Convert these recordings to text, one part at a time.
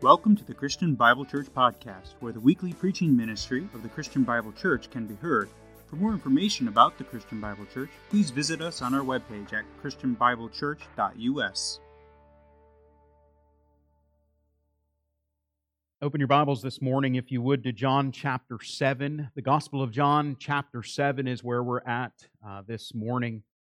Welcome to the Christian Bible Church Podcast, where the weekly preaching ministry of the Christian Bible Church can be heard. For more information about the Christian Bible Church, please visit us on our webpage at christianbiblechurch.us. Open your Bibles this morning, if you would, to John chapter 7. The Gospel of John chapter 7 is where we're at this morning.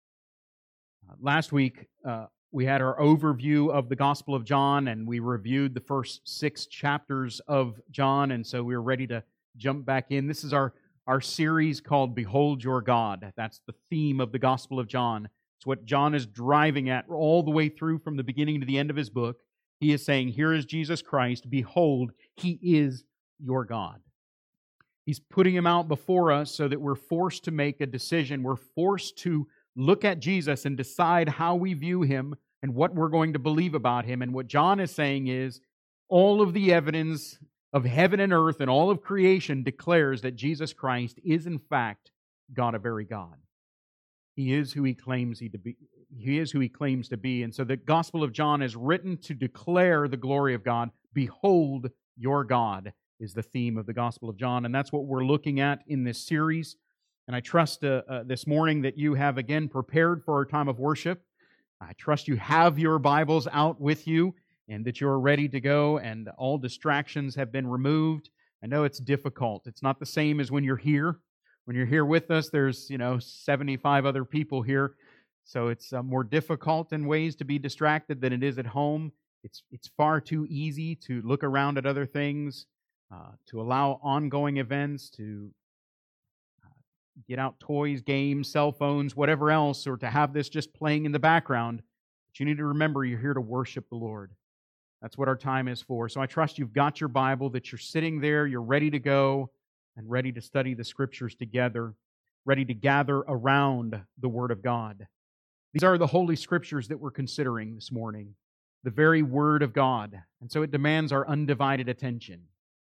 Last week, we had our overview of the Gospel of John, and we reviewed the first 6 chapters of John, and so we're ready to jump back in. This is our series called Behold Your God. That's the theme of the Gospel of John. It's what John is driving at all the way through from the beginning to the end of his book. He is saying, here is Jesus Christ. Behold, He is your God. He's putting Him out before us so that we're forced to make a decision. We're forced to look at Jesus and decide how we view Him and what we're going to believe about Him. And what John is saying is, all of the evidence of heaven and earth and all of creation declares that Jesus Christ is in fact God, a very God. He is who He claims to be. He is who He claims to be. And so the Gospel of John is written to declare the glory of God. Behold your God is the theme of the Gospel of John. And that's what we're looking at in this series. And I trust this morning that you have again prepared for our time of worship. I trust you have your Bibles out with you and that you're ready to go and all distractions have been removed. I know it's difficult. It's not the same as when you're here. When you're here with us, there's 75 other people here. So it's more difficult in ways to be distracted than it is at home. It's far too easy to look around at other things, to allow ongoing events, to get out toys, games, cell phones, whatever else, or to have this just playing in the background. But you need to remember you're here to worship the Lord. That's what our time is for. So I trust you've got your Bible, that you're sitting there, you're ready to go, and ready to study the Scriptures together, ready to gather around the Word of God. These are the Holy Scriptures that we're considering this morning, the very Word of God, and so it demands our undivided attention.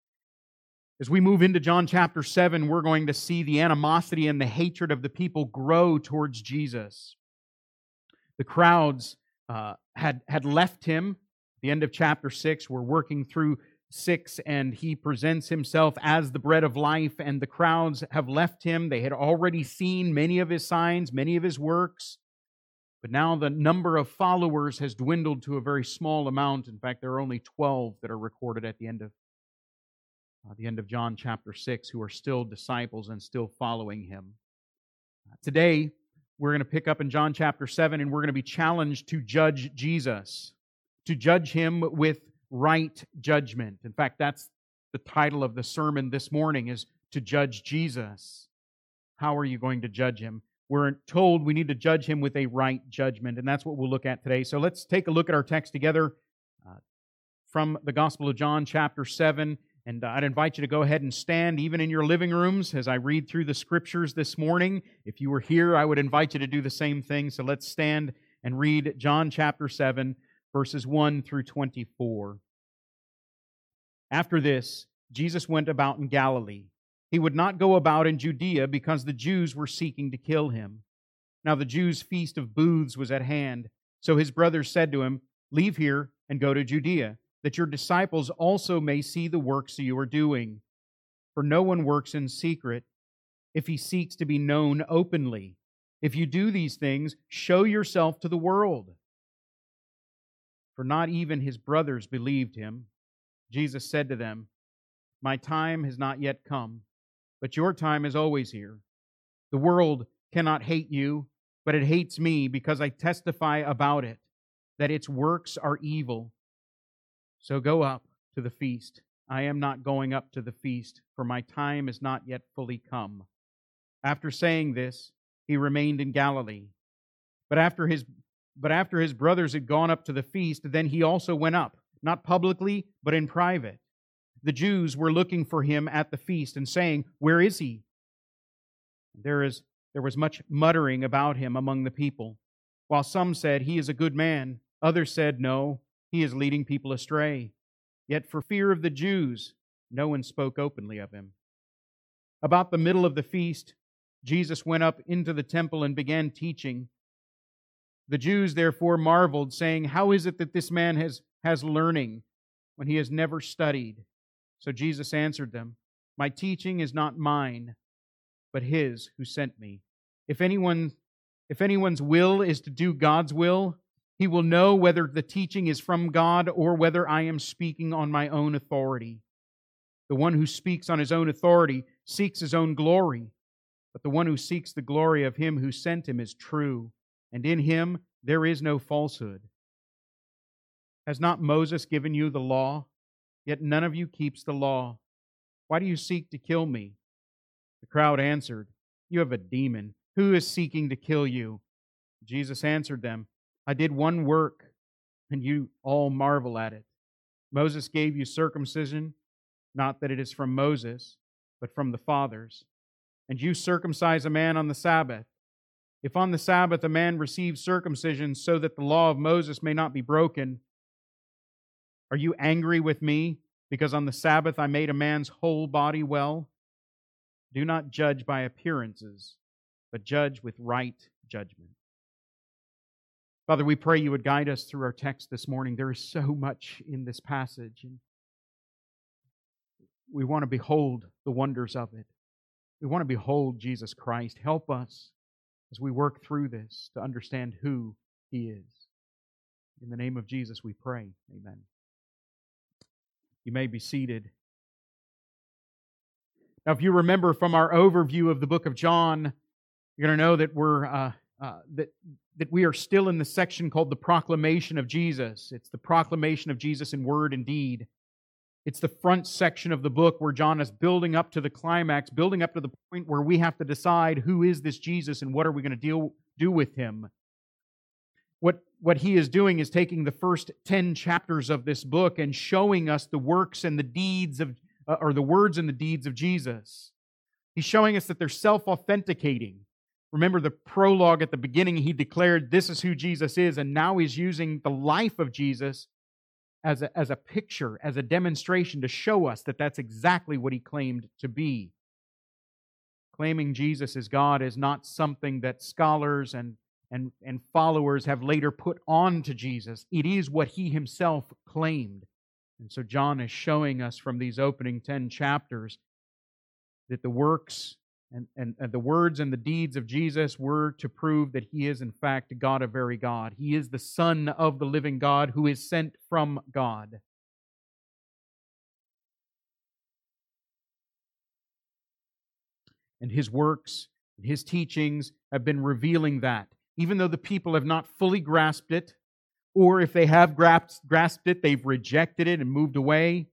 As we move into John chapter 7, we're going to see the animosity and the hatred of the people grow towards Jesus. The crowds had left Him. At the end of chapter 6, we're working through 6, and He presents Himself as the bread of life, and the crowds have left Him. They had already seen many of His signs, many of His works. But now the number of followers has dwindled to a very small amount. In fact, there are only 12 that are recorded at the end of John chapter 6 who are still disciples and still following Him. Today, we're going to pick up in John chapter 7, and we're going to be challenged to judge Jesus, to judge Him with right judgment. In fact, that's the title of the sermon this morning, is to judge Jesus. How are you going to judge Him? We're told we need to judge Him with a right judgment, and that's what we'll look at today. So let's take a look at our text together from the Gospel of John, chapter 7. And I'd invite you to go ahead and stand, even in your living rooms, as I read through the Scriptures this morning. If you were here, I would invite you to do the same thing. So let's stand and read John chapter 7, verses 1 through 24. After this, Jesus went about in Galilee. He would not go about in Judea because the Jews were seeking to kill Him. Now the Jews' feast of booths was at hand. So His brothers said to Him, "Leave here and go to Judea, that your disciples also may see the works you are doing. For no one works in secret if he seeks to be known openly. If you do these things, show yourself to the world." For not even His brothers believed Him. Jesus said to them, "My time has not yet come, but your time is always here. The world cannot hate you, but it hates me because I testify about it, that its works are evil. So go up to the feast. I am not going up to the feast, for my time is not yet fully come." After saying this, He remained in Galilee. But after his brothers had gone up to the feast, then He also went up, not publicly, but in private. The Jews were looking for Him at the feast and saying, "Where is He?" There was much muttering about Him among the people. While some said, "He is a good man," others said, "No, He is leading people astray." Yet for fear of the Jews, no one spoke openly of Him. About the middle of the feast, Jesus went up into the temple and began teaching. The Jews therefore marveled, saying, "How is it that this man has learning when he has never studied? So Jesus answered them, My teaching is not mine, but His who sent me. If anyone's will is to do God's will, he will know whether the teaching is from God or whether I am speaking on my own authority. The one who speaks on his own authority seeks his own glory, but the one who seeks the glory of Him who sent him is true, and in Him there is no falsehood. Has not Moses given you the law? Yet none of you keeps the law. Why do you seek to kill me? The crowd answered, You have a demon. Who is seeking to kill you? Jesus answered them, I did one work, and you all marvel at it. Moses gave you circumcision, not that it is from Moses, but from the fathers. And you circumcise a man on the Sabbath. If on the Sabbath a man receives circumcision so that the law of Moses may not be broken, are you angry with me because on the Sabbath I made a man's whole body well? Do not judge by appearances, but judge with right judgment. Father, we pray you would guide us through our text this morning. There is so much in this passage, and we want to behold the wonders of it. We want to behold Jesus Christ. Help us as we work through this to understand who He is. In the name of Jesus we pray. Amen. You may be seated. Now, if you remember from our overview of the book of John, you're going to know that that we are still in the section called the proclamation of Jesus. It's the proclamation of Jesus in word and deed. It's the front section of the book where John is building up to the climax, building up to the point where we have to decide who is this Jesus and what are we going to do with Him. What he is doing is taking the first 10 chapters of this book and showing us the works and the deeds of, or the words and the deeds of Jesus. He's showing us that they're self-authenticating. Remember the prologue at the beginning, he declared this is who Jesus is, and now he's using the life of Jesus as a picture, as a demonstration to show us that that's exactly what He claimed to be. Claiming Jesus as God is not something that scholars and followers have later put on to Jesus. It is what He Himself claimed. And so John is showing us from these opening 10 chapters that the works and the words and the deeds of Jesus were to prove that He is in fact God, a very God. He is the Son of the living God who is sent from God. And His works, His teachings have been revealing that. Even though the people have not fully grasped it, or if they have grasped it, they've rejected it and moved away.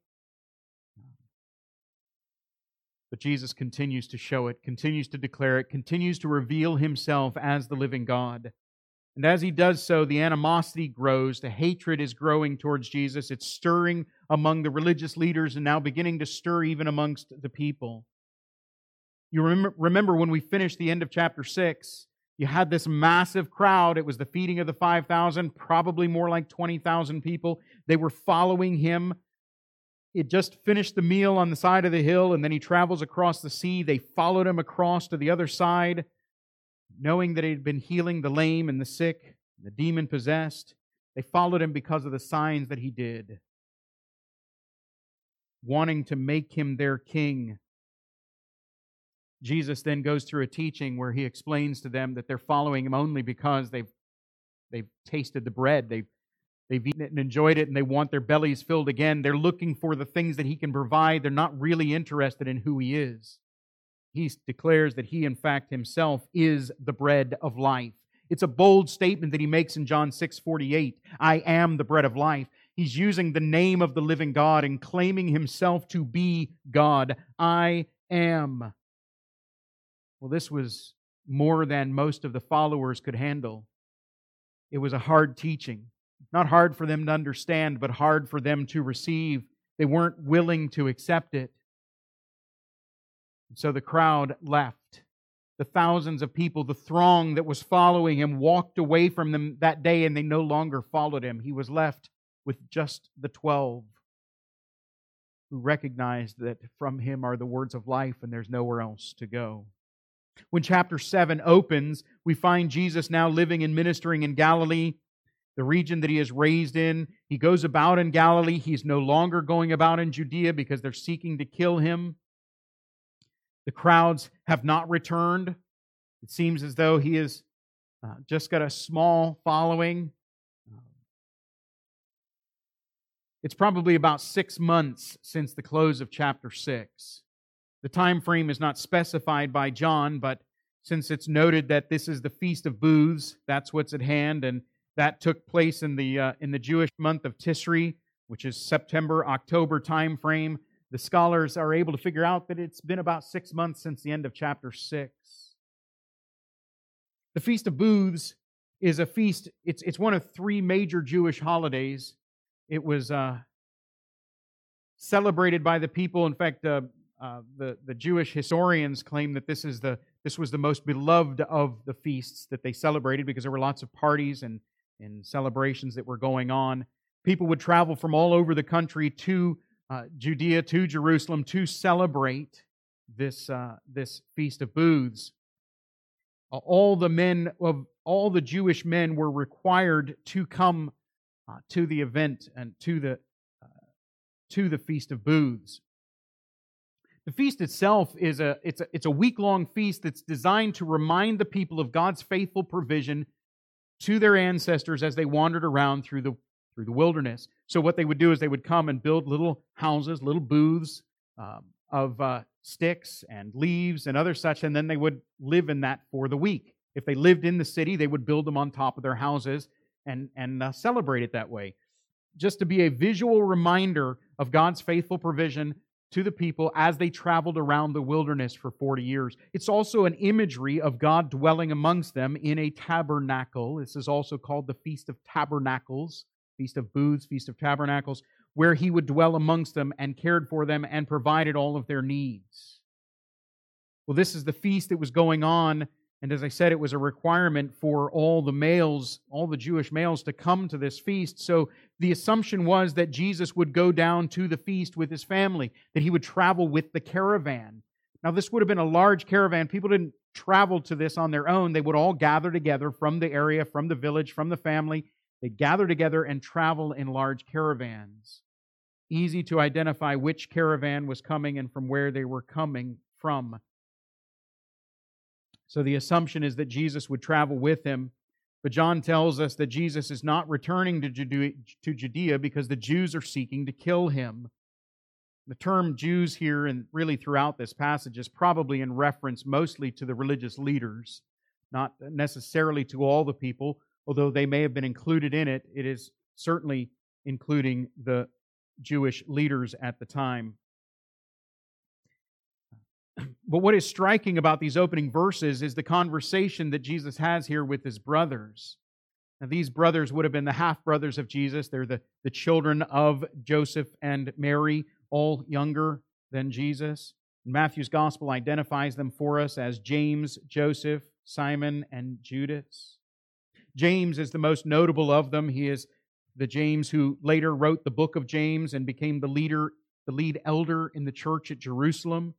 But Jesus continues to show it, continues to declare it, continues to reveal Himself as the living God. And as He does so, the animosity grows, the hatred is growing towards Jesus. It's stirring among the religious leaders and now beginning to stir even amongst the people. You remember when we finished the end of chapter 6, you had this massive crowd. It was the feeding of the 5,000, probably more like 20,000 people. They were following Him. It just finished the meal on the side of the hill, and then He travels across the sea. They followed Him across to the other side, knowing that He had been healing the lame and the sick, the demon-possessed. They followed Him because of the signs that He did, wanting to make Him their king. Jesus then goes through a teaching where He explains to them that they're following Him only because they've tasted the bread, they've eaten it and enjoyed it, and they want their bellies filled again. They're looking for the things that He can provide. They're not really interested in who He is. He declares that He, in fact, Himself is the bread of life. It's a bold statement that He makes in John 6:48. I am the bread of life. He's using the name of the living God and claiming Himself to be God. I am. Well, this was more than most of the followers could handle. It was a hard teaching. Not hard for them to understand, but hard for them to receive. They weren't willing to accept it. And so the crowd left. The thousands of people, the throng that was following Him, walked away from them that day, and they no longer followed Him. He was left with just the 12 who recognized that from Him are the words of life and there's nowhere else to go. When chapter 7 opens, we find Jesus now living and ministering in Galilee. the region that he is raised in. He goes about in Galilee. He's no longer going about in Judea because they're seeking to kill him. The crowds have not returned. It seems as though he has just got a small following. It's probably about 6 months since the close of chapter 6. The time frame is not specified by John, but since it's noted that this is the Feast of Booths, that's what's at hand, and that took place in the Jewish month of Tisri, which is September-October time frame. The scholars are able to figure out that it's been about 6 months since the end of chapter 6. The Feast of Booths is a feast, it's one of 3 major Jewish holidays. It was celebrated by the people. In fact, the Jewish historians claim that this was the most beloved of the feasts that they celebrated because there were lots of parties and celebrations that were going on. People would travel from all over the country to Judea, to Jerusalem, to celebrate this Feast of Booths. All the Jewish men were required to come to the event and to the Feast of Booths. The feast itself is a week-long feast that's designed to remind the people of God's faithful provision to their ancestors as they wandered around through the wilderness. So what they would do is they would come and build little houses, little booths of sticks and leaves and other such, and then they would live in that for the week. If they lived in the city, they would build them on top of their houses and celebrate it that way. Just to be a visual reminder of God's faithful provision to the people as they traveled around the wilderness for 40 years. It's also an imagery of God dwelling amongst them in a tabernacle. This is also called the Feast of Tabernacles, Feast of Booths, Feast of Tabernacles, where he would dwell amongst them and cared for them and provided all of their needs. Well, this is the feast that was going on, and as I said, it was a requirement for all the Jewish males to come to this feast. So the assumption was that Jesus would go down to the feast with his family, that he would travel with the caravan. Now, this would have been a large caravan. People didn't travel to this on their own. They would all gather together from the area, from the village, from the family. They'd gather together and travel in large caravans. Easy to identify which caravan was coming and from where they were coming from. So the assumption is that Jesus would travel with him. But John tells us that Jesus is not returning to Judea because the Jews are seeking to kill him. The term Jews here and really throughout this passage is probably in reference mostly to the religious leaders, not necessarily to all the people, although they may have been included in it. It is certainly including the Jewish leaders at the time. But what is striking about these opening verses is the conversation that Jesus has here with his brothers. Now, these brothers would have been the half-brothers of Jesus. They're the children of Joseph and Mary, all younger than Jesus. Matthew's gospel identifies them for us as James, Joseph, Simon, and Judas. James is the most notable of them. He is the James who later wrote the book of James and became the lead elder in the church at Jerusalem.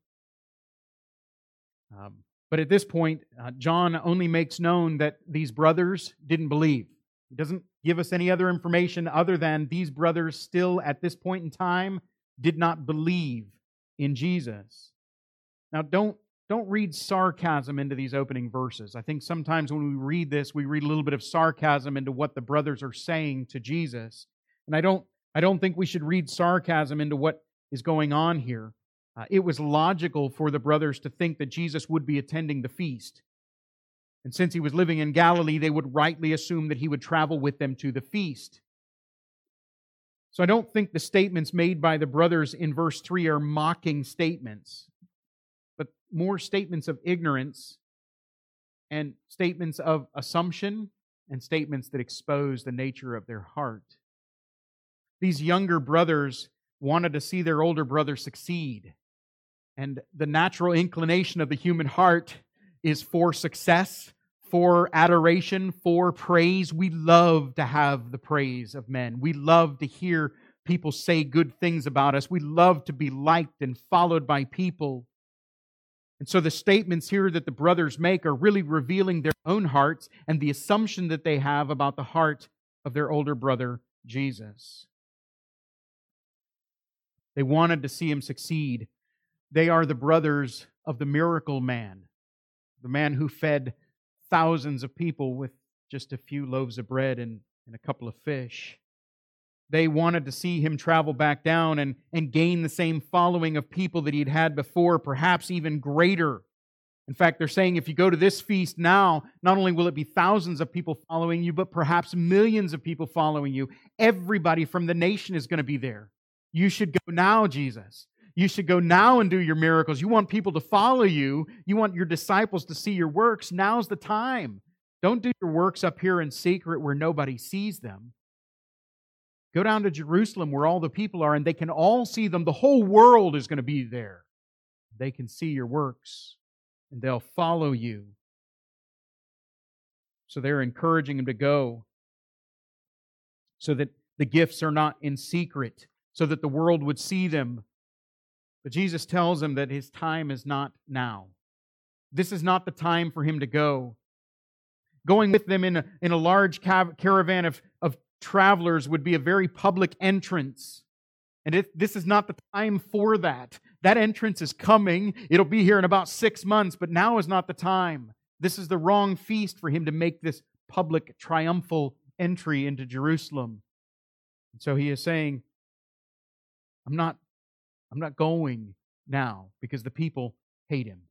But at this point, John only makes known that these brothers didn't believe. He doesn't give us any other information other than these brothers still at this point in time did not believe in Jesus. Now, don't read sarcasm into these opening verses. I think sometimes when we read this, we read a little bit of sarcasm into what the brothers are saying to Jesus. And I don't think we should read sarcasm into what is going on here. It was logical for the brothers to think that Jesus would be attending the feast. And since he was living in Galilee, they would rightly assume that he would travel with them to the feast. So I don't think the statements made by the brothers in verse 3 are mocking statements, but more statements of ignorance and statements of assumption and statements that expose the nature of their heart. These younger brothers wanted to see their older brother succeed. And the natural inclination of the human heart is for success, for adoration, for praise. We love to have the praise of men. We love to hear people say good things about us. We love to be liked and followed by people. And so the statements here that the brothers make are really revealing their own hearts and the assumption that they have about the heart of their older brother, Jesus. They wanted to see him succeed. They are the brothers of the miracle man, the man who fed thousands of people with just a few loaves of bread and a couple of fish. They wanted to see him travel back down and gain the same following of people that he'd had before, perhaps even greater. In fact, they're saying if you go to this feast now, not only will it be thousands of people following you, but perhaps millions of people following you. Everybody from the nation is going to be there. You should go now, Jesus. You should go now and do your miracles. You want people to follow you. You want your disciples to see your works. Now's the time. Don't do your works up here in secret where nobody sees them. Go down to Jerusalem where all the people are and they can all see them. The whole world is going to be there. They can see your works and they'll follow you. So they're encouraging him to go so that the gifts are not in secret, so that the world would see them. But Jesus tells him that his time is not now. This is not the time for him to go. Going with them in a large caravan of travelers would be a very public entrance. And this is not the time for that. That entrance is coming. It'll be here in about 6 months, but now is not the time. This is the wrong feast for him to make this public triumphal entry into Jerusalem. And so he is saying, I'm not going now because the people hate him.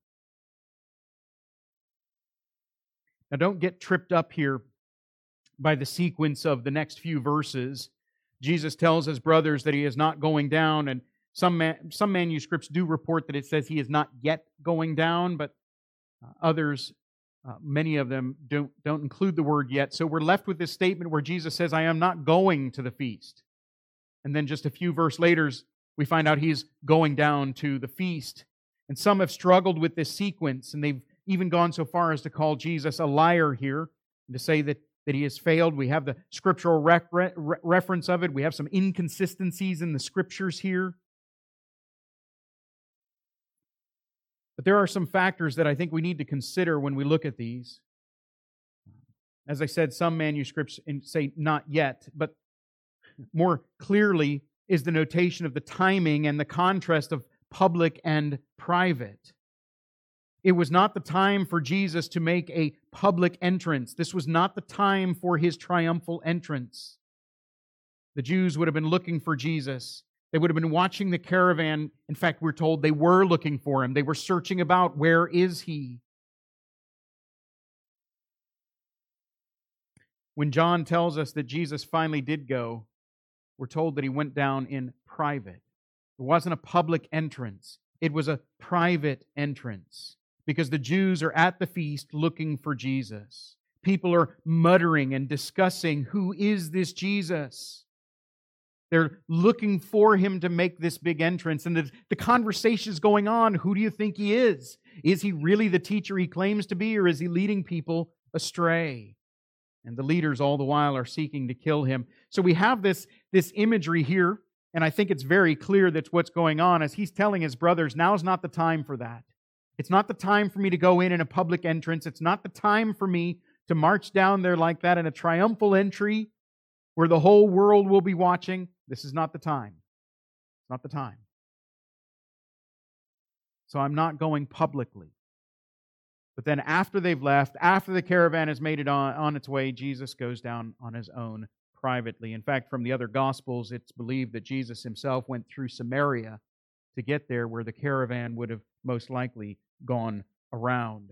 Now don't get tripped up here by the sequence of the next few verses. Jesus tells his brothers that he is not going down, and some manuscripts do report that it says he is not yet going down, but others, many of them, don't include the word yet. So we're left with this statement where Jesus says, I am not going to the feast. And then just a few verses later, we find out he's going down to the feast. And some have struggled with this sequence, and they've even gone so far as to call Jesus a liar here, and to say that he has failed. We have the scriptural reference of it. We have some inconsistencies in the scriptures here. But there are some factors that I think we need to consider when we look at these. As I said, some manuscripts say not yet, but more clearly is the notation of the timing and the contrast of public and private. It was not the time for Jesus to make a public entrance. This was not the time for his triumphal entrance. The Jews would have been looking for Jesus. They would have been watching the caravan. In fact, we're told they were looking for him. They were searching about, where is he? When John tells us that Jesus finally did go, we're told that he went down in private. It wasn't a public entrance. It was a private entrance. Because the Jews are at the feast looking for Jesus. People are muttering and discussing, who is this Jesus? They're looking for him to make this big entrance. And the conversation is going on. Who do you think he is? Is he really the teacher he claims to be, or is he leading people astray? And the leaders all the while are seeking to kill him. So we have this imagery here, and I think it's very clear that's what's going on as he's telling his brothers, now's not the time for that. It's not the time for me to go in a public entrance. It's not the time for me to march down there like that in a triumphal entry where the whole world will be watching. This is not the time. It's not the time. So I'm not going publicly. But then after they've left, after the caravan has made it on its way, Jesus goes down on his own privately. In fact, from the other Gospels, it's believed that Jesus himself went through Samaria to get there where the caravan would have most likely gone around.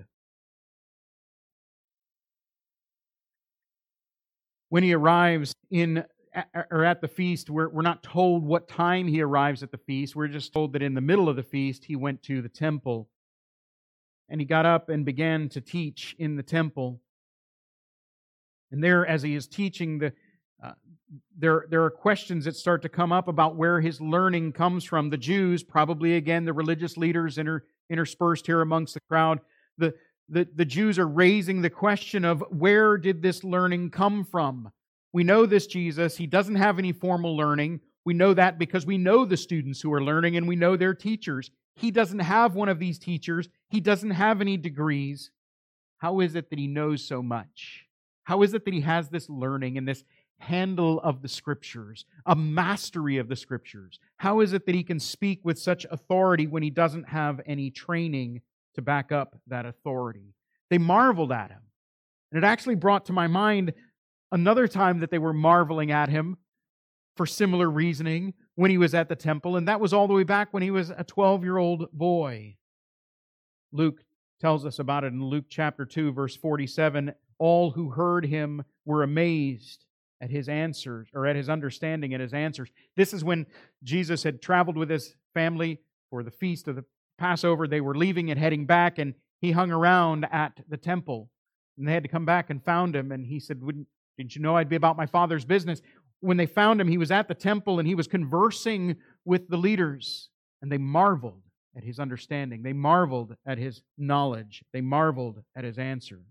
When he arrives at the feast, we're not told what time he arrives at the feast. We're just told that in the middle of the feast, he went to the temple. And he got up and began to teach in the temple. And there, as he is teaching, there are questions that start to come up about where his learning comes from. The Jews, probably again the religious leaders interspersed here amongst the crowd, the Jews are raising the question of where did this learning come from? We know this Jesus, he doesn't have any formal learning. We know that because we know the students who are learning and we know their teachers. He doesn't have one of these teachers. He doesn't have any degrees. How is it that he knows so much? How is it that he has this learning and this handle of the Scriptures, a mastery of the Scriptures? How is it that he can speak with such authority when he doesn't have any training to back up that authority? They marveled at him. And it actually brought to my mind another time that they were marveling at him for similar reasoning when he was at the temple, and that was all the way back when he was a 12-year-old boy. Luke tells us about it in Luke chapter 2, verse 47. All who heard him were amazed at his answers, or at his understanding and his answers. This is when Jesus had traveled with his family for the feast of the Passover. They were leaving and heading back, and he hung around at the temple. And they had to come back and found him, and he said, "Didn't you know I'd be about my Father's business?" When they found him, he was at the temple, and he was conversing with the leaders, and they marveled at his understanding. They marveled at his knowledge. They marveled at his answers.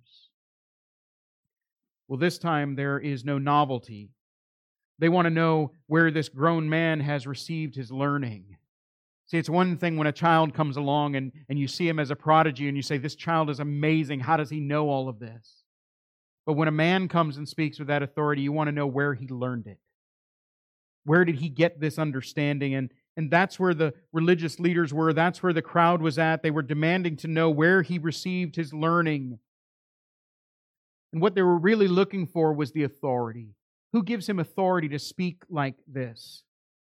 Well, this time there is no novelty. They want to know where this grown man has received his learning. See, it's one thing when a child comes along and you see him as a prodigy and you say, "This child is amazing. How does he know all of this?" But when a man comes and speaks with that authority, you want to know where he learned it. Where did he get this understanding? And that's where the religious leaders were. That's where the crowd was at. They were demanding to know where he received his learning. And what they were really looking for was the authority. Who gives him authority to speak like this?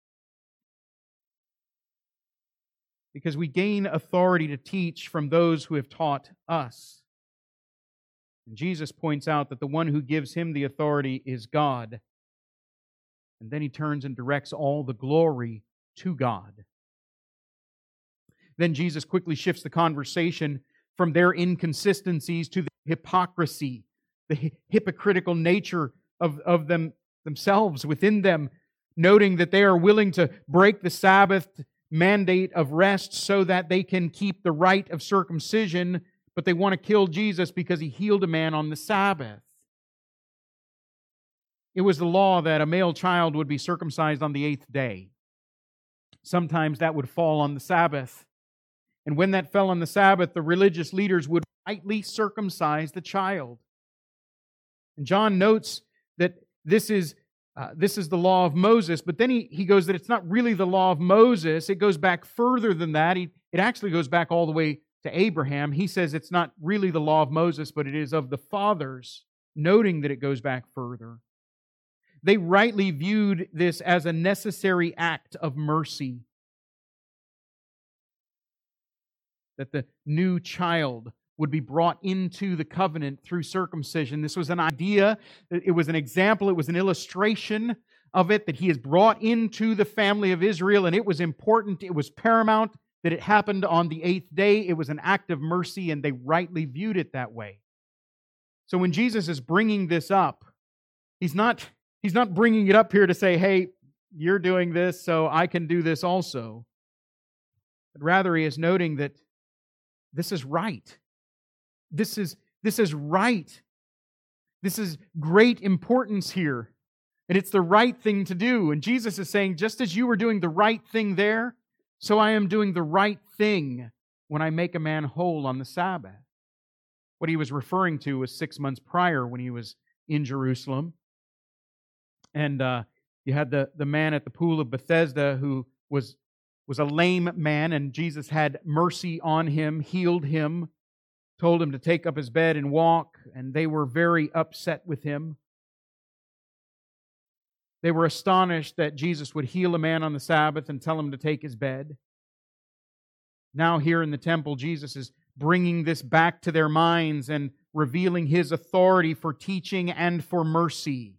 Because we gain authority to teach from those who have taught us. And Jesus points out that the one who gives him the authority is God. And then he turns and directs all the glory to God. Then Jesus quickly shifts the conversation from their inconsistencies to the hypocrisy, the hypocritical nature of themselves within them, noting that they are willing to break the Sabbath mandate of rest so that they can keep the rite of circumcision, but they want to kill Jesus because he healed a man on the Sabbath. It was the law that a male child would be circumcised on the 8th day. Sometimes that would fall on the Sabbath. And when that fell on the Sabbath, the religious leaders would rightly circumcise the child. And John notes that this is the law of Moses, but then he goes that it's not really the law of Moses. It goes back further than that. It actually goes back all the way to Abraham. He says it's not really the law of Moses, but it is of the fathers, noting that it goes back further. They rightly viewed this as a necessary act of mercy. That the new child would be brought into the covenant through circumcision. This was an idea, it was an example, it was an illustration of it, that he is brought into the family of Israel, and it was important, it was paramount that it happened on the 8th day. It was an act of mercy, and they rightly viewed it that way. So when Jesus is bringing this up, He's not bringing it up here to say, "Hey, you're doing this, so I can do this also." But rather, he is noting that this is right. This is right. This is great importance here. And it's the right thing to do. And Jesus is saying, just as you were doing the right thing there, so I am doing the right thing when I make a man whole on the Sabbath. What he was referring to was 6 months prior when he was in Jerusalem. And you had the man at the pool of Bethesda who was a lame man, and Jesus had mercy on him, healed him, told him to take up his bed and walk, and they were very upset with him. They were astonished that Jesus would heal a man on the Sabbath and tell him to take his bed. Now here in the temple, Jesus is bringing this back to their minds and revealing His authority for teaching and for mercy.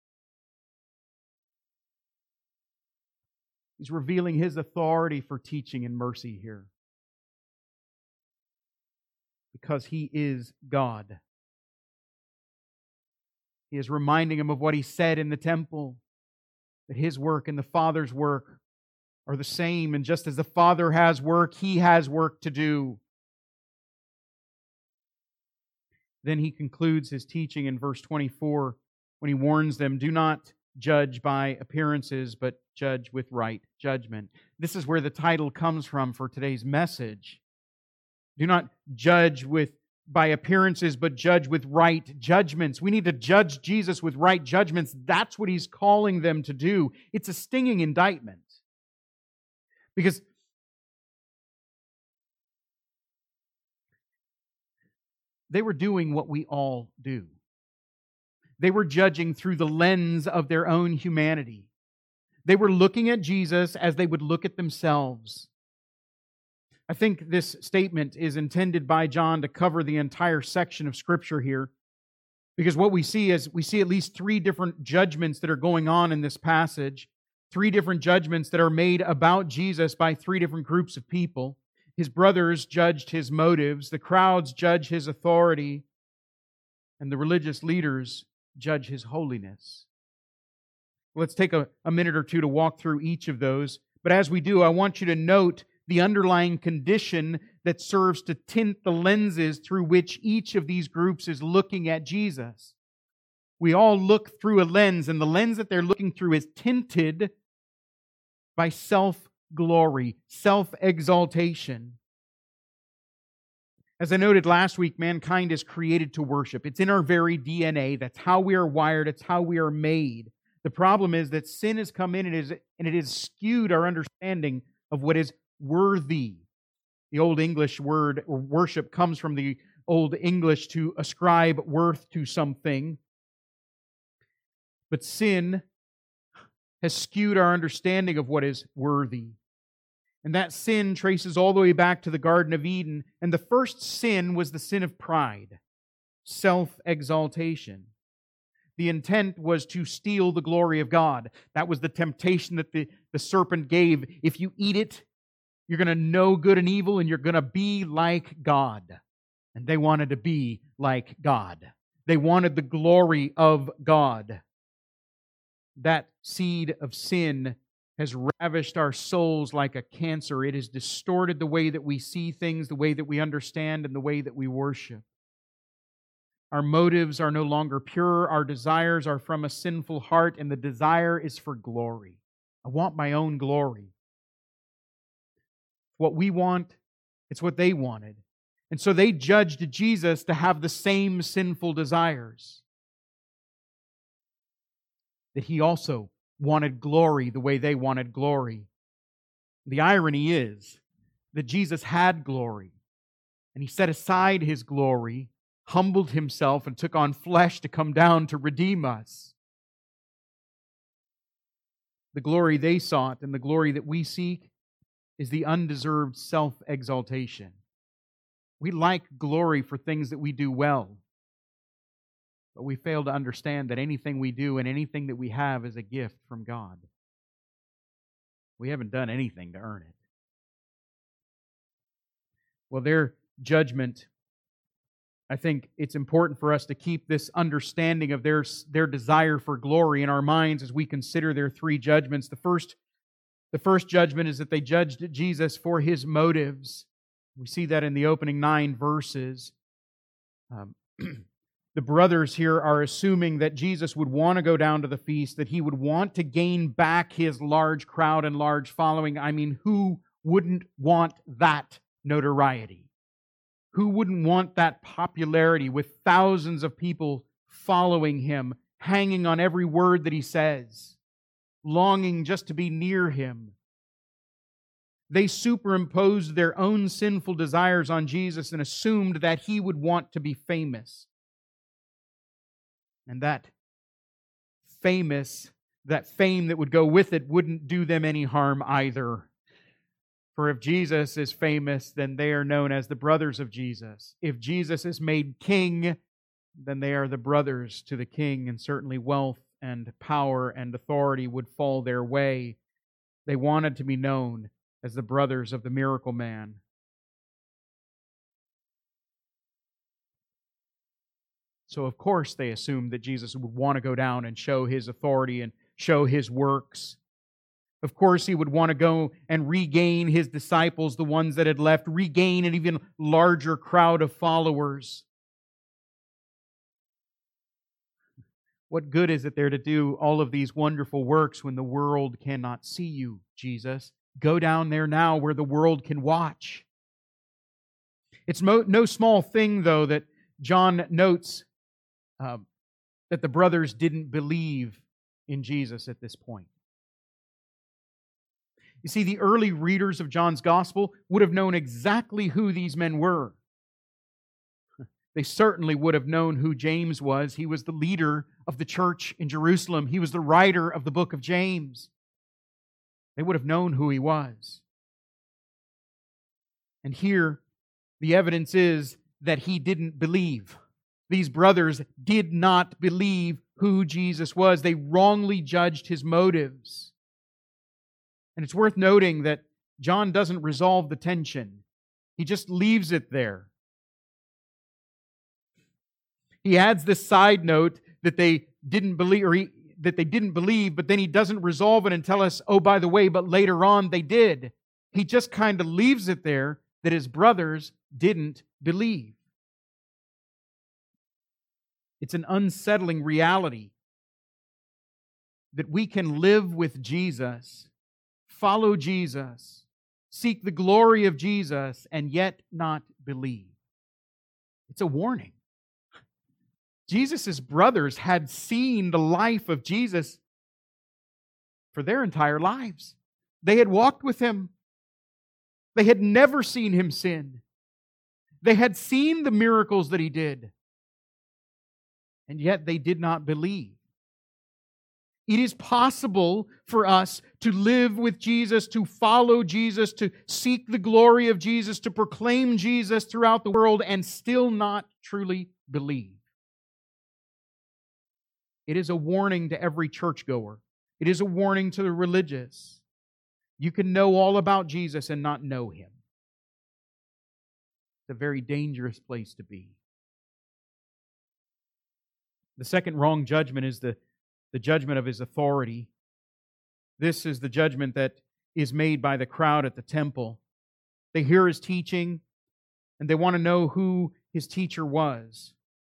He's revealing His authority for teaching and mercy here. Because He is God. He is reminding him of what He said in the temple, that His work and the Father's work are the same, and just as the Father has work, He has work to do. Then He concludes His teaching in verse 24 when He warns them, "Do not judge by appearances, but judge with right judgment." This is where the title comes from for today's message. Do not judge with by appearances, but judge with right judgments. We need to judge Jesus with right judgments. That's what He's calling them to do. It's a stinging indictment. Because they were doing what we all do. They were judging through the lens of their own humanity. They were looking at Jesus as they would look at themselves. I think this statement is intended by John to cover the entire section of Scripture here, because what we see is we see at least three different judgments that are going on in this passage, three different judgments that are made about Jesus by three different groups of people. His brothers judged His motives, the crowds judge His authority, and the religious leaders judge His holiness. Let's take a minute or two to walk through each of those. But as we do, I want you to note the underlying condition that serves to tint the lenses through which each of these groups is looking at Jesus. We all look through a lens, and the lens that they're looking through is tinted by self-glory, self-exaltation. As I noted last week, mankind is created to worship. It's in our very DNA. That's how we are wired. It's how we are made. The problem is that sin has come in and it has skewed our understanding of what is worthy. The Old English word worship comes from the Old English to ascribe worth to something. But sin has skewed our understanding of what is worthy. And that sin traces all the way back to the Garden of Eden. And the first sin was the sin of pride, self-exaltation. The intent was to steal the glory of God. That was the temptation that the serpent gave. If you eat it, you're going to know good and evil, and you're going to be like God. And they wanted to be like God. They wanted the glory of God. That seed of sin has ravished our souls like a cancer. It has distorted the way that we see things, the way that we understand, and the way that we worship. Our motives are no longer pure. Our desires are from a sinful heart, and the desire is for glory. I want my own glory. What we want, it's what they wanted. And so they judged Jesus to have the same sinful desires. That He also wanted glory the way they wanted glory. The irony is that Jesus had glory, and He set aside His glory, humbled Himself, and took on flesh to come down to redeem us. The glory they sought and the glory that we seek is the undeserved self-exaltation. We like glory for things that we do well, but we fail to understand that anything we do and anything that we have is a gift from God. We haven't done anything to earn it. Well, their judgment, I think it's important for us to keep this understanding of their desire for glory in our minds as we consider their three judgments. The first judgment is that they judged Jesus for His motives. We see that in the opening 9 verses. The brothers here are assuming that Jesus would want to go down to the feast, that He would want to gain back His large crowd and large following. I mean, who wouldn't want that notoriety? Who wouldn't want that popularity with thousands of people following Him, hanging on every word that He says, longing just to be near Him? They superimposed their own sinful desires on Jesus and assumed that He would want to be famous. And that fame that would go with it wouldn't do them any harm either. For if Jesus is famous, then they are known as the brothers of Jesus. If Jesus is made king, then they are the brothers to the king, and certainly wealth and power and authority would fall their way. They wanted to be known as the brothers of the miracle man. So of course they assumed that Jesus would want to go down and show His authority and show His works. Of course, He would want to go and regain His disciples, the ones that had left, regain an even larger crowd of followers. What good is it there to do all of these wonderful works when the world cannot see you, Jesus? Go down there now where the world can watch. It's no small thing, though, that John notes that the brothers didn't believe in Jesus at this point. You see, the early readers of John's Gospel would have known exactly who these men were. They certainly would have known who James was. He was the leader of the church in Jerusalem. He was the writer of the book of James. They would have known who he was. And here, the evidence is that he didn't believe. These brothers did not believe who Jesus was. They wrongly judged his motives. And it's worth noting that John doesn't resolve the tension. He just leaves it there. He adds this side note that they didn't believe, but then he doesn't resolve it and tell us, oh, by the way, but later on they did. He just kind of leaves it there that his brothers didn't believe. It's an unsettling reality that we can live with Jesus, follow Jesus, seek the glory of Jesus, and yet not believe. It's a warning. Jesus' brothers had seen the life of Jesus for their entire lives. They had walked with him. They had never seen him sin. They had seen the miracles that he did. And yet they did not believe. It is possible for us to live with Jesus, to follow Jesus, to seek the glory of Jesus, to proclaim Jesus throughout the world and still not truly believe. It is a warning to every churchgoer. It is a warning to the religious. You can know all about Jesus and not know him. It's a very dangerous place to be. The second wrong judgment is the judgment of his authority. This is the judgment that is made by the crowd at the temple. They hear his teaching, and they want to know who his teacher was.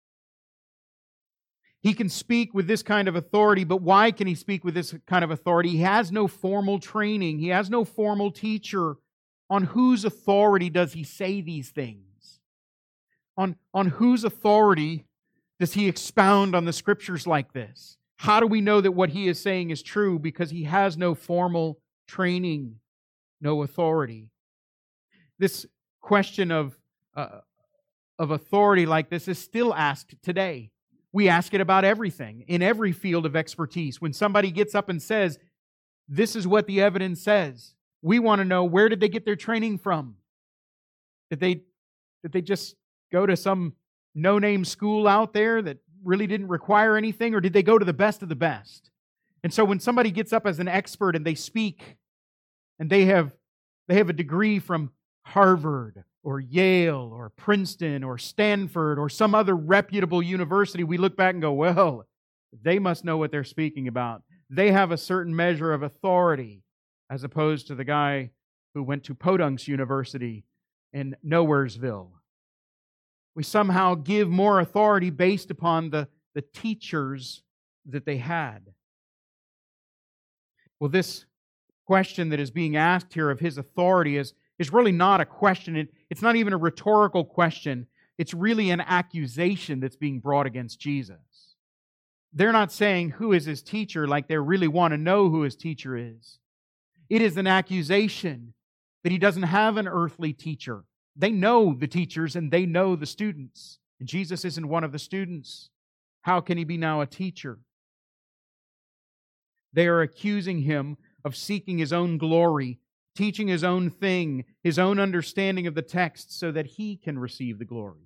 He can speak with this kind of authority, but why can he speak with this kind of authority? He has no formal training. He has no formal teacher. On whose authority does he say these things? On whose authority does he expound on the Scriptures like this? How do we know that what he is saying is true? Because he has no formal training, no authority. This question of authority like this is still asked today. We ask it about everything, in every field of expertise. When somebody gets up and says, this is what the evidence says, we want to know, where did they get their training from? Did they just go to some no-name school out there that really didn't require anything, or did they go to the best of the best? And so when somebody gets up as an expert and they speak, and they have a degree from Harvard or Yale or Princeton or Stanford or some other reputable university, we look back and go, well, they must know what they're speaking about. They have a certain measure of authority, as opposed to the guy who went to Podunk's University in Nowheresville. We somehow give more authority based upon the teachers that they had. Well, this question that is being asked here of his authority is really not a question. It's not even a rhetorical question. It's really an accusation that's being brought against Jesus. They're not saying who is his teacher like they really want to know who his teacher is. It is an accusation that he doesn't have an earthly teacher. They know the teachers and they know the students. And Jesus isn't one of the students. How can he be now a teacher? They are accusing him of seeking his own glory, teaching his own thing, his own understanding of the text so that he can receive the glory.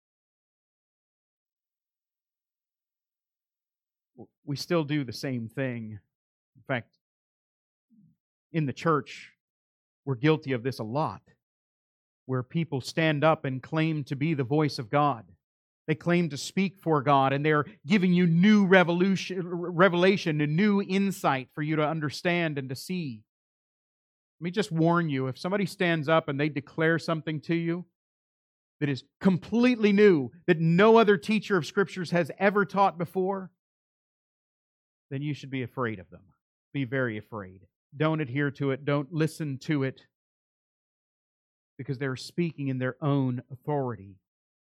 We still do the same thing. In fact, in the church, we're guilty of this a lot, where people stand up and claim to be the voice of God. They claim to speak for God, and they're giving you new revelation and new insight for you to understand and to see. Let me just warn you, if somebody stands up and they declare something to you that is completely new, that no other teacher of Scriptures has ever taught before, then you should be afraid of them. Be very afraid. Don't adhere to it. Don't listen to it. because they're speaking in their own authority.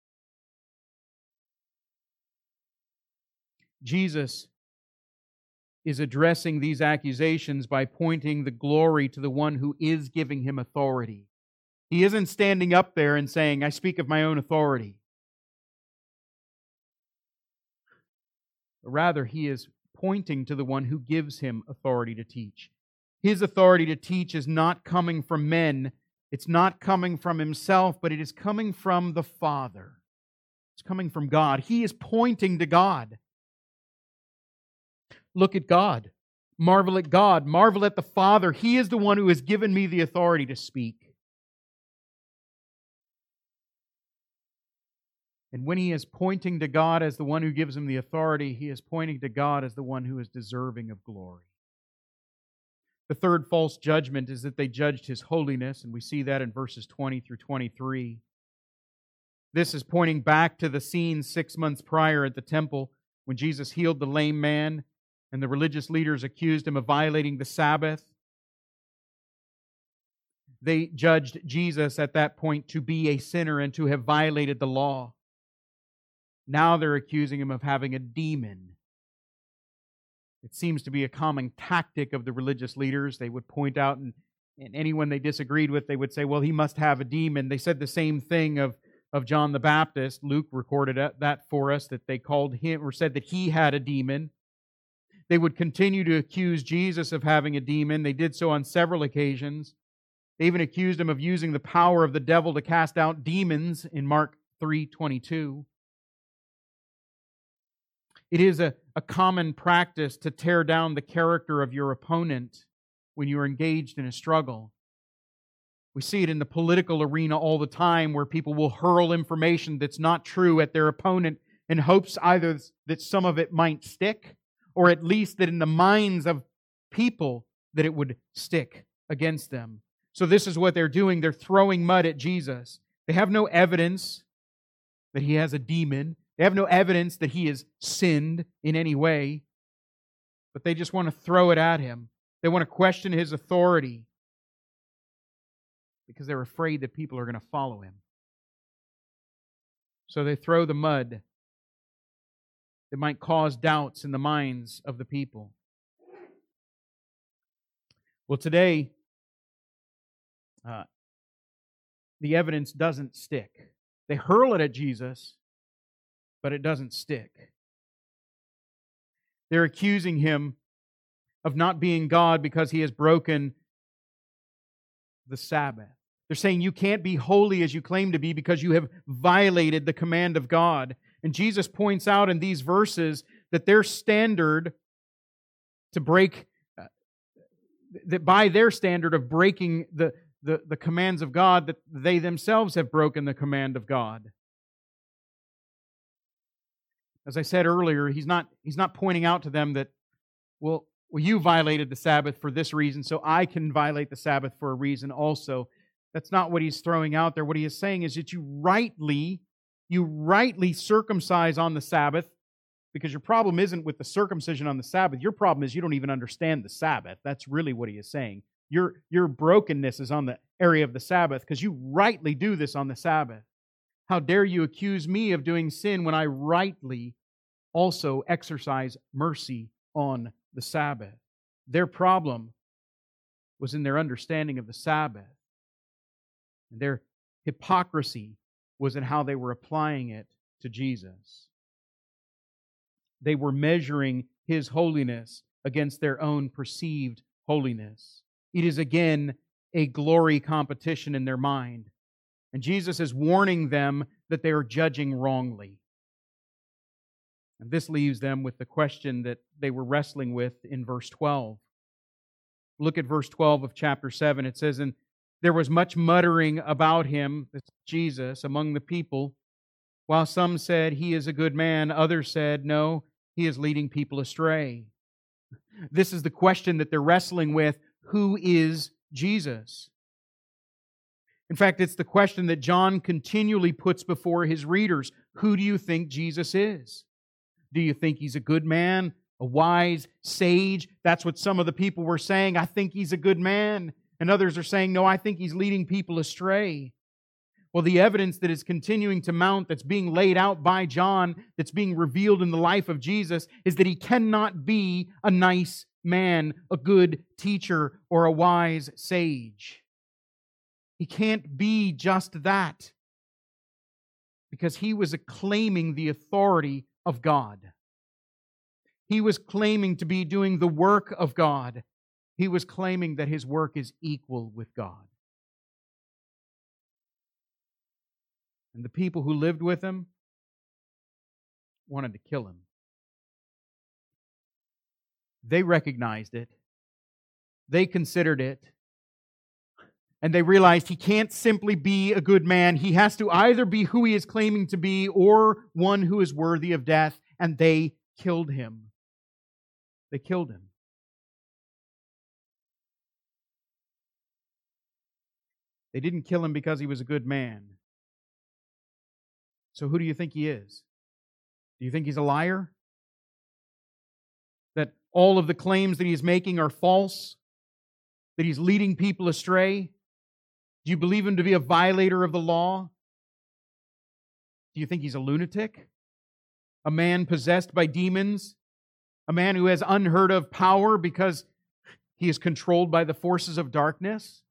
Jesus is addressing these accusations by pointing the glory to the one who is giving him authority. He isn't standing up there and saying, I speak of my own authority. Rather, he is pointing to the one who gives him authority to teach. His authority to teach is not coming from men. It's not coming from himself, but it is coming from the Father. It's coming from God. He is pointing to God. Look at God. Marvel at God. Marvel at the Father. He is the one who has given me the authority to speak. And when he is pointing to God as the one who gives him the authority, he is pointing to God as the one who is deserving of glory. The third false judgment is that they judged his holiness, and we see that in verses 20 through 23. This is pointing back to the scene 6 months prior at the temple when Jesus healed the lame man and the religious leaders accused him of violating the Sabbath. They judged Jesus at that point to be a sinner and to have violated the law. Now they're accusing him of having a demon. It seems to be a common tactic of the religious leaders. They would point out, and anyone they disagreed with, they would say, well, he must have a demon. They said the same thing of John the Baptist. Luke recorded that for us, that they called him, or said that he had a demon. They would continue to accuse Jesus of having a demon. They did so on several occasions. They even accused him of using the power of the devil to cast out demons in Mark 3:22. It is a common practice to tear down the character of your opponent when you're engaged in a struggle. We see it in the political arena all the time, where people will hurl information that's not true at their opponent in hopes either that some of it might stick, or at least that in the minds of people that it would stick against them. So this is what they're doing. They're throwing mud at Jesus. They have no evidence that he has a demon. They have no evidence that he has sinned in any way, but they just want to throw it at him. They want to question his authority because they're afraid that people are going to follow him. So they throw the mud that might cause doubts in the minds of the people. Well, today, the evidence doesn't stick. They hurl it at Jesus, but it doesn't stick. They're accusing him of not being God because he has broken the Sabbath. They're saying you can't be holy as you claim to be because you have violated the command of God. And Jesus points out in these verses that their standard to break, that by their standard of breaking the commands of God, that they themselves have broken the command of God. As I said earlier, he's not pointing out to them that, well, you violated the Sabbath for this reason, so I can violate the Sabbath for a reason also. That's not what he's throwing out there. What he is saying is that you rightly circumcise on the Sabbath, because your problem isn't with the circumcision on the Sabbath. Your problem is you don't even understand the Sabbath. That's really what he is saying. Your brokenness is on the area of the Sabbath because you rightly do this on the Sabbath. How dare you accuse me of doing sin when I rightly also exercise mercy on the Sabbath? Their problem was in their understanding of the Sabbath. Their hypocrisy was in how they were applying it to Jesus. They were measuring his holiness against their own perceived holiness. It is again a glory competition in their mind. And Jesus is warning them that they are judging wrongly. And this leaves them with the question that they were wrestling with in verse 12. Look at verse 12 of chapter 7. It says, "And there was much muttering about him," that's Jesus, "among the people, while some said, 'He is a good man.' Others said, 'No, he is leading people astray.'" This is the question that they're wrestling with. Who is Jesus? In fact, it's the question that John continually puts before his readers. Who do you think Jesus is? Do you think he's a good man, a wise sage? That's what some of the people were saying. I think he's a good man. And others are saying, no, I think he's leading people astray. Well, the evidence that is continuing to mount, that's being laid out by John, that's being revealed in the life of Jesus, is that He cannot be a nice man, a good teacher, or a wise sage. He can't be just that, because He was claiming the authority of God. He was claiming to be doing the work of God. He was claiming that His work is equal with God. And the people who lived with Him wanted to kill Him. They recognized it. They considered it. And they realized He can't simply be a good man. He has to either be who He is claiming to be or one who is worthy of death. And they killed Him. They killed Him. They didn't kill Him because He was a good man. So who do you think He is? Do you think He's a liar? That all of the claims that He's making are false? That He's leading people astray? Do you believe Him to be a violator of the law? Do you think He's a lunatic? A man possessed by demons? A man who has unheard of power because he is controlled by the forces of darkness?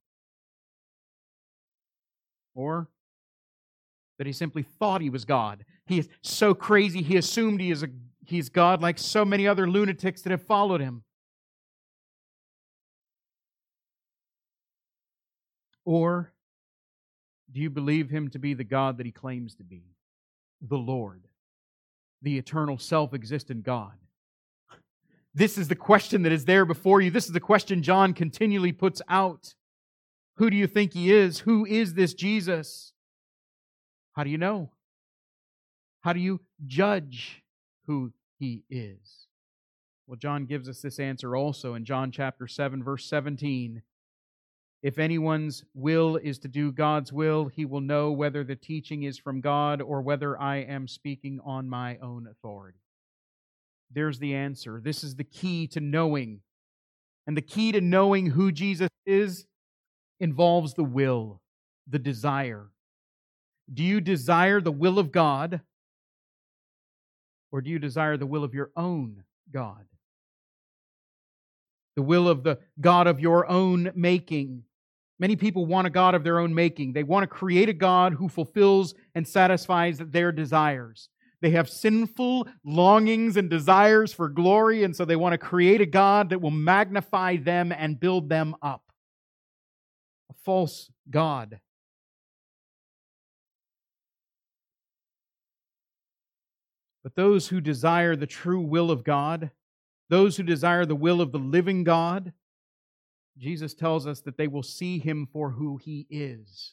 Or that he simply thought he was God? He is so crazy, he assumed he's God, like so many other lunatics that have followed him. Or do you believe Him to be the God that He claims to be? The Lord, the eternal self-existent God. This is the question that is there before you. This is the question John continually puts out. Who do you think He is? Who is this Jesus? How do you know? How do you judge who He is? Well, John gives us this answer also in John chapter 7, verse 17. If anyone's will is to do God's will, he will know whether the teaching is from God or whether I am speaking on my own authority. There's the answer. This is the key to knowing. And the key to knowing who Jesus is involves the will, the desire. Do you desire the will of God, or do you desire the will of your own God? The will of the God of your own making. Many people want a God of their own making. They want to create a God who fulfills and satisfies their desires. They have sinful longings and desires for glory, and so they want to create a God that will magnify them and build them up. A false God. But those who desire the true will of God, those who desire the will of the living God, Jesus tells us that they will see Him for who He is.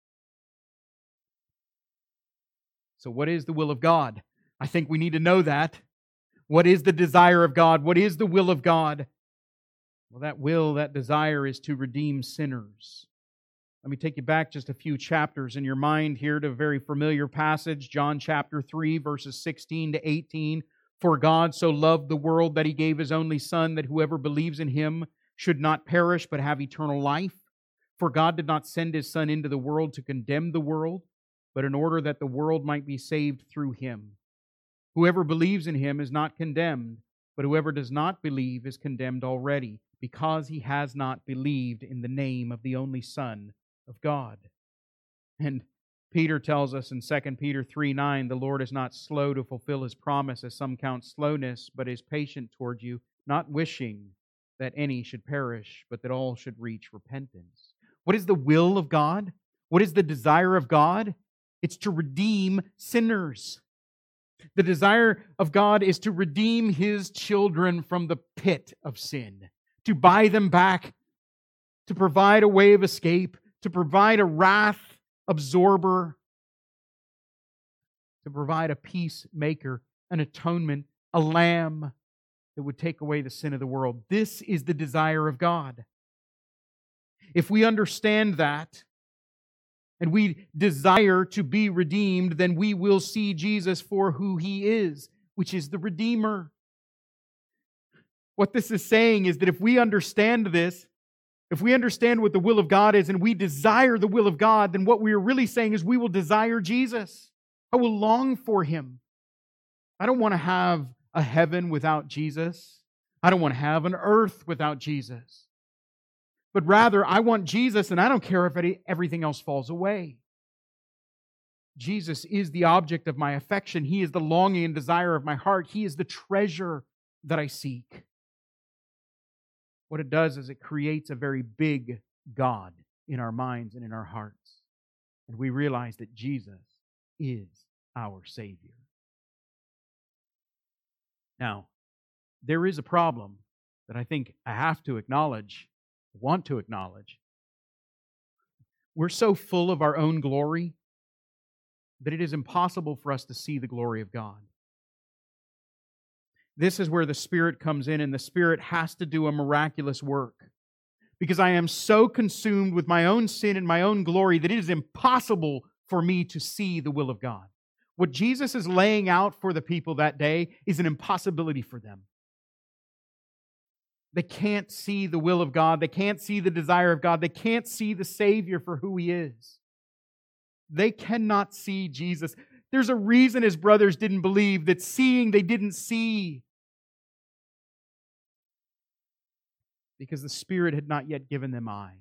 So what is the will of God? I think we need to know that. What is the desire of God? What is the will of God? Well, that desire is to redeem sinners. Let me take you back just a few chapters in your mind here to a very familiar passage, John chapter 3, verses 16 to 18. For God so loved the world that He gave His only Son, that whoever believes in Him should not perish but have eternal life. For God did not send His Son into the world to condemn the world, but in order that the world might be saved through Him. Whoever believes in Him is not condemned, but whoever does not believe is condemned already, because he has not believed in the name of the only Son of God. And Peter tells us in 2 Peter 3:9, the Lord is not slow to fulfill His promise, as some count slowness, but is patient toward you, not wishing that any should perish, but that all should reach repentance. What is the will of God? What is the desire of God? It's to redeem sinners. The desire of God is to redeem His children from the pit of sin, to buy them back, to provide a way of escape, to provide a wrath absorber, to provide a peacemaker, an atonement, a lamb that would take away the sin of the world. This is the desire of God. If we understand that, and we desire to be redeemed, then we will see Jesus for who He is, which is the Redeemer. What this is saying is that if we understand this, If we understand what the will of God is and we desire the will of God, then what we are really saying is we will desire Jesus. I will long for Him. I don't want to have a heaven without Jesus. I don't want to have an earth without Jesus. But rather, I want Jesus, and I don't care if everything else falls away. Jesus is the object of my affection. He is the longing and desire of my heart. He is the treasure that I seek. What it does is it creates a very big God in our minds and in our hearts. And we realize that Jesus is our Savior. Now, there is a problem that I think I have to acknowledge, want to acknowledge. We're so full of our own glory that it is impossible for us to see the glory of God. This is where the Spirit comes in, and the Spirit has to do a miraculous work. Because I am so consumed with my own sin and my own glory that it is impossible for me to see the will of God. What Jesus is laying out for the people that day is an impossibility for them. They can't see the will of God. They can't see the desire of God. They can't see the Savior for who He is. They cannot see Jesus. There's a reason His brothers didn't believe, that seeing they didn't see. Because the Spirit had not yet given them eyes.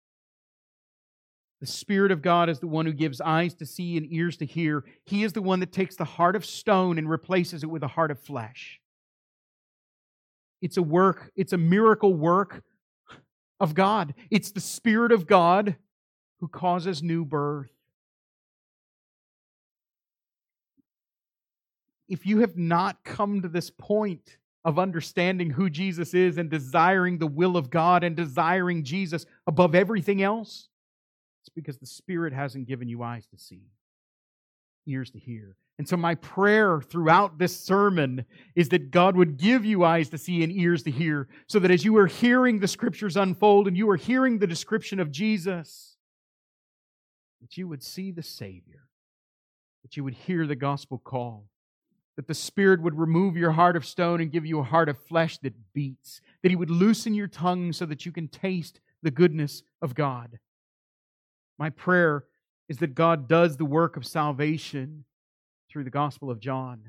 The Spirit of God is the one who gives eyes to see and ears to hear. He is the one that takes the heart of stone and replaces it with a heart of flesh. It's a work, it's a miracle work of God. It's the Spirit of God who causes new birth. If you have not come to this point of understanding who Jesus is and desiring the will of God and desiring Jesus above everything else, it's because the Spirit hasn't given you eyes to see, ears to hear. And so my prayer throughout this sermon is that God would give you eyes to see and ears to hear, so that as you are hearing the Scriptures unfold and you are hearing the description of Jesus, that you would see the Savior, that you would hear the gospel call, that the Spirit would remove your heart of stone and give you a heart of flesh that beats, that He would loosen your tongue so that you can taste the goodness of God. My prayer is that God does the work of salvation through the Gospel of John,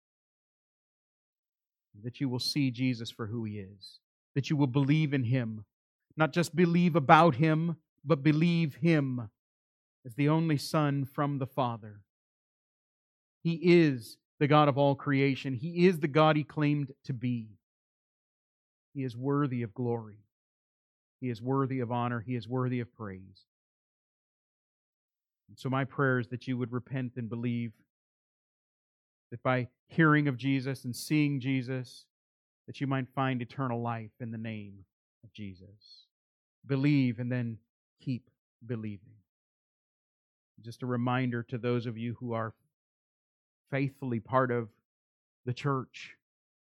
that you will see Jesus for who He is, that you will believe in Him, not just believe about Him, but believe Him as the only Son from the Father. He is the God of all creation. He is the God He claimed to be. He is worthy of glory. He is worthy of honor. He is worthy of praise. And so my prayer is that you would repent and believe, that by hearing of Jesus and seeing Jesus, that you might find eternal life in the name of Jesus. Believe and then keep believing. Just a reminder to those of you who are faithfully part of the church,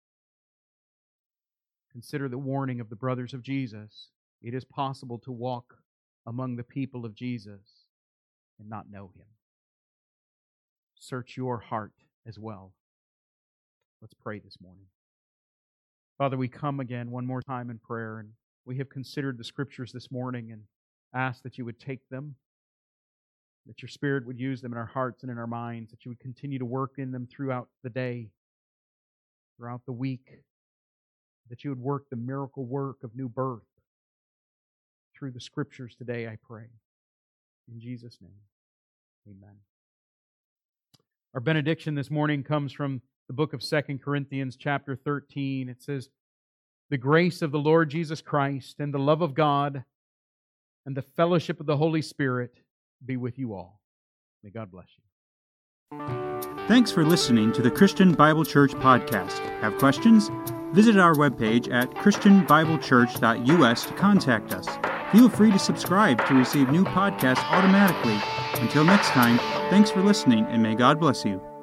consider the warning of the brothers of Jesus. It is possible to walk among the people of Jesus and not know Him. Search your heart as well. Let's pray this morning. Father, we come again one more time in prayer, and we have considered the Scriptures this morning and ask that you would take them, that your Spirit would use them in our hearts and in our minds, that you would continue to work in them throughout the day, throughout the week, that you would work the miracle work of new birth through the Scriptures today, I pray. In Jesus' name, amen. Our benediction this morning comes from the book of 2 Corinthians chapter 13. It says, "The grace of the Lord Jesus Christ and the love of God and the fellowship of the Holy Spirit be with you all." May God bless you. Thanks for listening to the Christian Bible Church podcast. Have questions? Visit our webpage at christianbiblechurch.us to contact us. Feel free to subscribe to receive new podcasts automatically. Until next time, thanks for listening, and may God bless you.